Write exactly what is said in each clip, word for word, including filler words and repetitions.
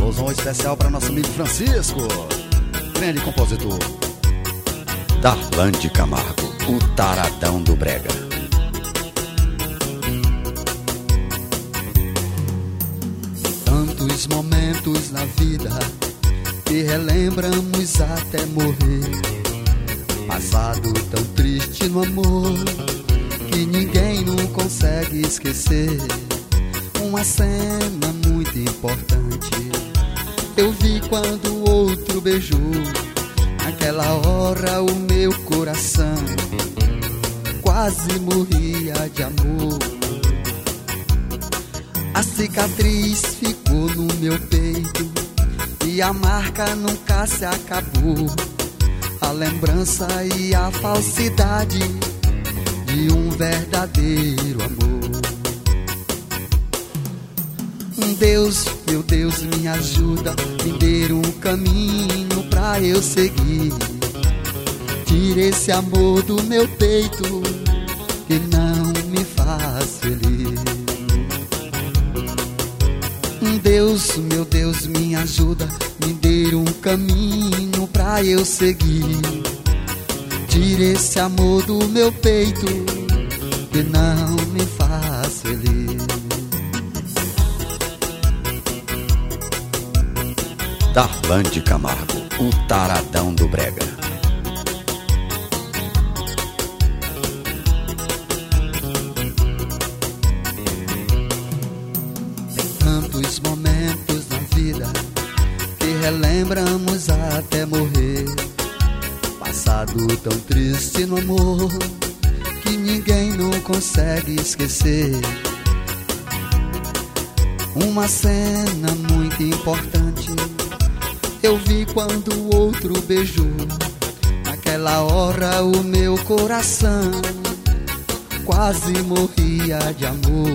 Alôzão especial para nosso amigo Francisco, grande compositor. Darlan de Camargo, o taradão do brega. Tantos momentos na vida que relembramos até morrer. Passado tão triste no amor que ninguém não consegue esquecer. Uma cena muito importante eu vi quando o outro beijou. Naquela hora o meu coração quase morria de amor. A cicatriz ficou no meu peito e a marca nunca se acabou. A lembrança e a falsidade de um verdadeiro amor. Deus, meu Deus, me ajuda, me dê um caminho pra eu seguir. Tira esse amor do meu peito que não me faz feliz. Deus, meu Deus, me ajuda, me dê um caminho pra eu seguir. Tira esse amor do meu peito que não me faz feliz. Darlan de Camargo, o taradão do brega. Tem tantos momentos na vida que relembramos até morrer. Passado tão triste no amor que ninguém não consegue esquecer. Uma cena muito importante eu vi quando o outro beijou. Naquela hora o meu coração quase morria de amor.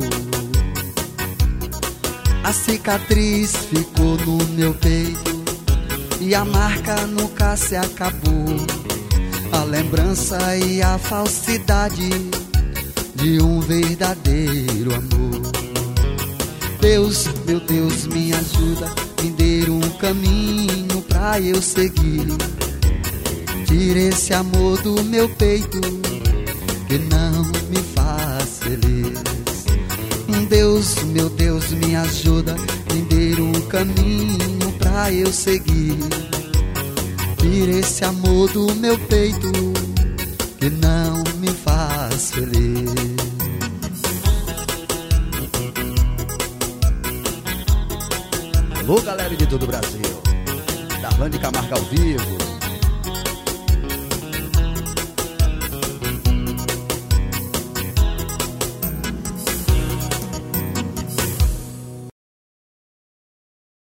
A cicatriz ficou no meu peito e a marca nunca se acabou. A lembrança e a falsidade de um verdadeiro amor. Deus, meu Deus, me ajuda, me dê um caminho pra eu seguir. Tira esse amor do meu peito que não me faz feliz. Deus, meu Deus, me ajuda, me dê um caminho pra eu seguir. Tira esse amor do meu peito que não me faz feliz. Alô, galera de todo o Brasil, Darlan de Camargo ao vivo.